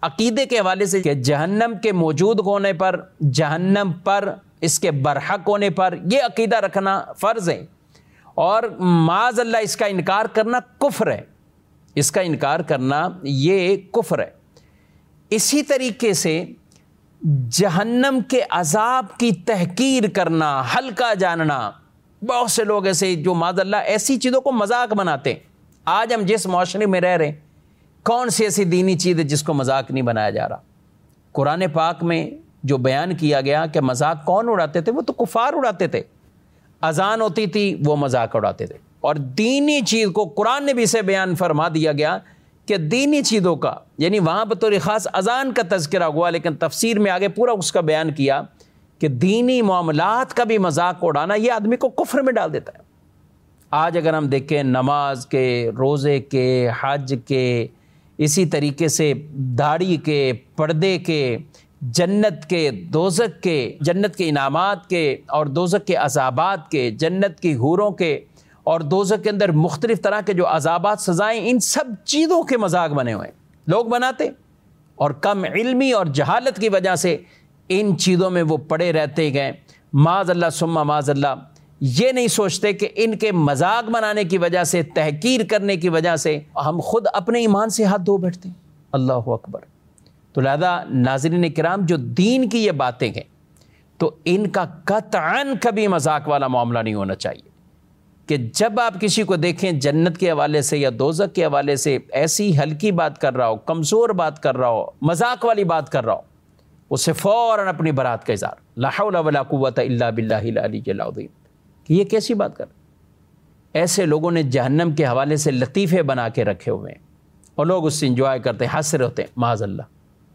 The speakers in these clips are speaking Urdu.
عقیدے کے حوالے سے کہ جہنم کے موجود ہونے پر، جہنم پر، اس کے برحق ہونے پر یہ عقیدہ رکھنا فرض ہے، اور معاذ اللہ اس کا انکار کرنا کفر ہے، اس کا انکار کرنا یہ کفر ہے۔ اسی طریقے سے جہنم کے عذاب کی تحقیر کرنا، ہلکا جاننا، بہت سے لوگ ایسے جو معاذ اللہ ایسی چیزوں کو مذاق بناتے ہیں۔ آج ہم جس معاشرے میں رہ رہے ہیں، کون سی ایسی دینی چیز ہے جس کو مذاق نہیں بنایا جا رہا؟ قرآن پاک میں جو بیان کیا گیا کہ مذاق کون اڑاتے تھے، وہ تو کفار اڑاتے تھے۔ اذان ہوتی تھی وہ مذاق اڑاتے تھے، اور دینی چیز کو قرآن نے بھی اسے بیان فرما دیا گیا کہ دینی چیزوں کا، یعنی وہاں بطور خاص اذان کا تذکرہ ہوا، لیکن تفسیر میں آگے پورا اس کا بیان کیا کہ دینی معاملات کا بھی مذاق اڑانا یہ آدمی کو کفر میں ڈال دیتا ہے۔ آج اگر ہم دیکھیں نماز کے، روزے کے، حج کے، اسی طریقے سے داڑھی کے، پردے کے، جنت کے، دوزخ کے، جنت کے انعامات کے اور دوزخ کے عذابات کے، جنت کی حوروں کے اور دوزخ کے اندر مختلف طرح کے جو عذابات، سزائیں، ان سب چیزوں کے مذاق بنے ہوئے ہیں، لوگ بناتے، اور کم علمی اور جہالت کی وجہ سے ان چیزوں میں وہ پڑے رہتے گئے۔ معاذ اللہ ثم معاذ اللہ، یہ نہیں سوچتے کہ ان کے مذاق بنانے کی وجہ سے، تحقیر کرنے کی وجہ سے ہم خود اپنے ایمان سے ہاتھ دھو بیٹھتے ہیں۔ اللہ اکبر۔ تو لہذا ناظرین کرام، جو دین کی یہ باتیں ہیں تو ان کا قطعاً کبھی مذاق والا معاملہ نہیں ہونا چاہیے، کہ جب آپ کسی کو دیکھیں جنت کے حوالے سے یا دوزخ کے حوالے سے ایسی ہلکی بات کر رہا ہو، کمزور بات کر رہا ہو، مذاق والی بات کر رہا ہو، اسے فوراً اپنی برات کا اظہار، لا حول ولا قوت الا باللہ العلی العظیم، کہ یہ کیسی بات کر؟ ایسے لوگوں نے جہنم کے حوالے سے لطیفے بنا کے رکھے ہوئے ہیں، اور لوگ اس سے انجوائے کرتے ہیں، ہنس رہے ہوتے ہیں، معاذ اللہ۔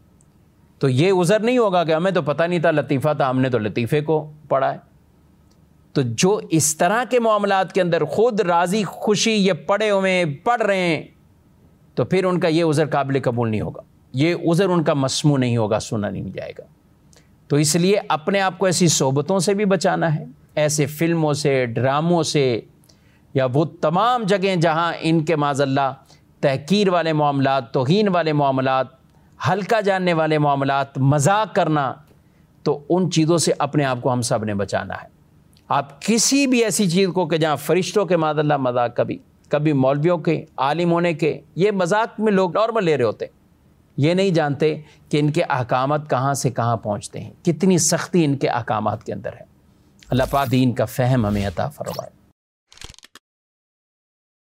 تو یہ عذر نہیں ہوگا کہ ہمیں تو پتہ نہیں تھا لطیفہ تھا، ہم نے تو لطیفے کو پڑھا ہے۔ تو جو اس طرح کے معاملات کے اندر خود راضی خوشی یہ پڑھے ہوئے پڑھ رہے ہیں، تو پھر ان کا یہ عذر قابل قبول نہیں ہوگا، یہ عذر ان کا مسموع نہیں ہوگا، سنا نہیں جائے گا۔ تو اس لیے اپنے آپ کو ایسی صحبتوں سے بھی بچانا ہے، ایسے فلموں سے، ڈراموں سے، یا وہ تمام جگہیں جہاں ان کے معاذ اللہ تحقیر والے معاملات، توہین والے معاملات، ہلکا جاننے والے معاملات، مذاق کرنا، تو ان چیزوں سے اپنے آپ کو ہم سب نے بچانا ہے۔ آپ کسی بھی ایسی چیز کو کہ جہاں فرشتوں کے معاذ اللہ مذاق، کبھی مولویوں کے، عالم ہونے کے، یہ مذاق میں لوگ نارمل لے رہے ہوتے ہیں، یہ نہیں جانتے کہ ان کے احکامات کہاں سے کہاں پہنچتے ہیں، کتنی سختی ان کے احکامات کے اندر ہے۔ اللہ پاک دین کا فہم ہمیں عطا فرمائے۔